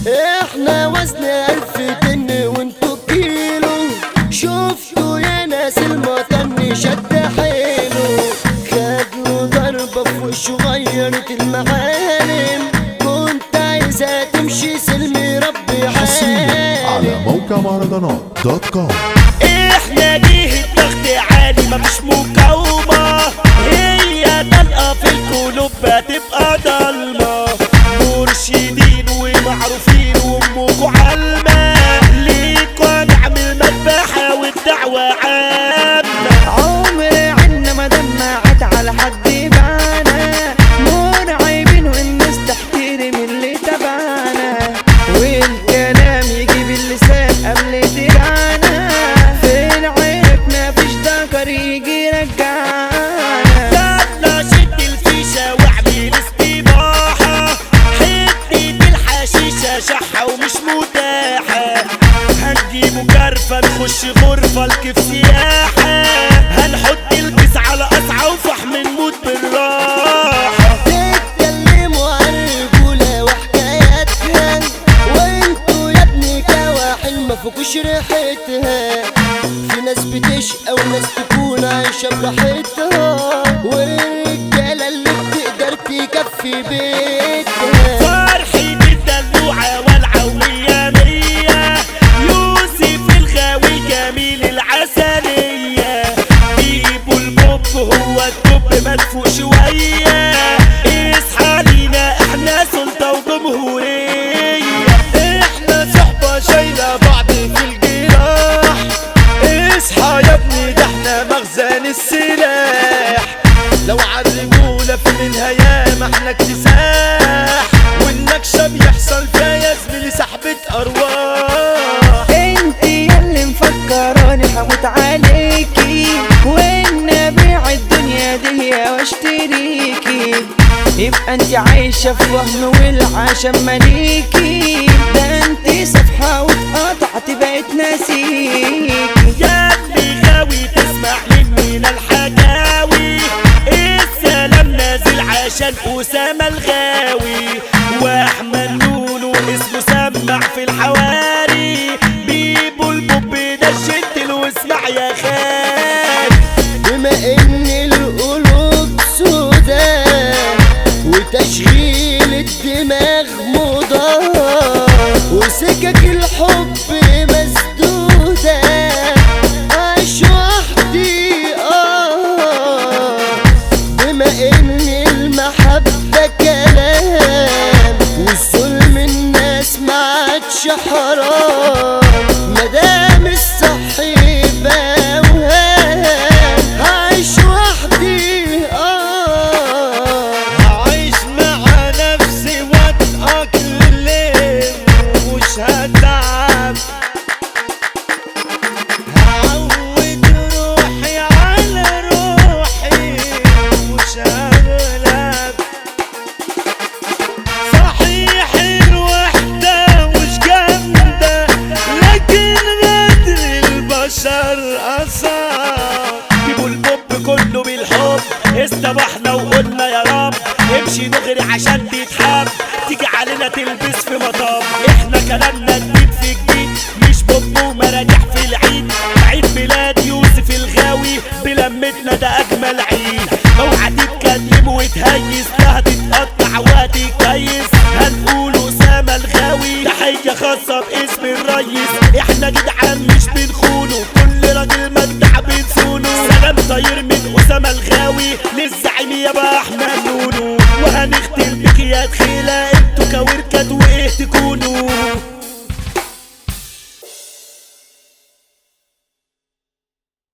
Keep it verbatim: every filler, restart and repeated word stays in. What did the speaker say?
احنا وزن الف طن وانتو كيلو. شفتوا يا ناس المطن شد حيله، خدله ضربة في وشه غيرت المعالم. كنت عايزة تمشي سلمي ربي حصريا على حالم. موقع مهرجانات دوت كوم. احنا جه الضغط عالي مفيش مقاومة، هي طلقة في القلوب هتبقى ضلمة. مرشدين ومعروفين وامكوا علمة، ليكوا نعمل مذبحة والدعوة عامة. عمري عنا ما دمعت على حد بانا، مرعبين والناس تحترم اللي تبعنا، والكلام يجيب اللسان قبل درانا. في العيب مفيش ذكر يجي رجعنا. يلا شد الفيشة واعمل استباحة، حتة الحشيشة شحة ومش متاحة. هنجيبوا كرفة نخش غرفة الكيف سياحة، هنحط البس على قصعة وفحم نموت بالراحة. تتكلموا عن الرجولة وحكاياتها، وانتوا يا ابني كواحل مفكوش ريحتها. في ناس بتشقى وناس تكون عايشة براحتها، والرجالة اللي بتقدر تكفي بيتها. فرحة الدلوعة والعة ومية مية، يوسف الغاوي جميل العسلية. بيبو البوب هو الدب مدفوق شوية، اصحى لينا احنا سلطة وجمهورية. احنا صحبة شايلة بعض في الجراح، اصحى يا ابني ده احنا مخزن السلاح. لو عالرجولة في منها ياما احنا اكتساح، والنكشة بيحصل فيها يا زميلي سحبة ارواح. انتي ياللي مفكراني هموت عليكي، وان ابيع الدنيا دي واشتريكي. يبقى انتي عايشة في وهم والعشم مليكي، ده انتي صفحة واتقطعت بقيت ناسيكي. يا ابني غاوي تسمع مننا الحكاوي، السلام نازل عشان أسامة الغاوي. واحمد نونو اسمه سمع في الحواري، بيبو البوب ده الجنتل واسمع يا خال. بما ان القلوب سودا وتشغيل الدماغ موضة، وسكك الحب مسدودة، عايش وحدي اه. بما ان المحبة كلام، والظلم الناس ما عادش حرام. مدام الصح يبقى وهام، عايش وحدي اه. هعيش مع نفسي واتأقلم ومش هتعب، هعود روحي على روحي ومش هغلب. صحيح الوحدة مش جامدة، لكن غدر البشر أصعب. بيبو البوب كله بالحب، استبحنا وقلنا يا رب. امشي دغري عشان تتحب، تيجي علينا تلبس في مطب. احنا كلامنا جديد في جديد، مش بوب ومراجع في العيد. عيد ميلاد يوسف الغاوي بلمتنا ده اجمل عيد. اوعى تتكلم وتهيس، لا هتتقطع وهتتكيس. هنقول اسامة الغاوي تحية خاصة باسم الريس. احنا جدعان مش بنخونه، كل راجل مدع بنسونه. سلام طاير من اسامة الغاوي للزعيم يابا احمد نونو. وهنختم بك يا دخيلة، انتوا كوركات وايه تكونوا.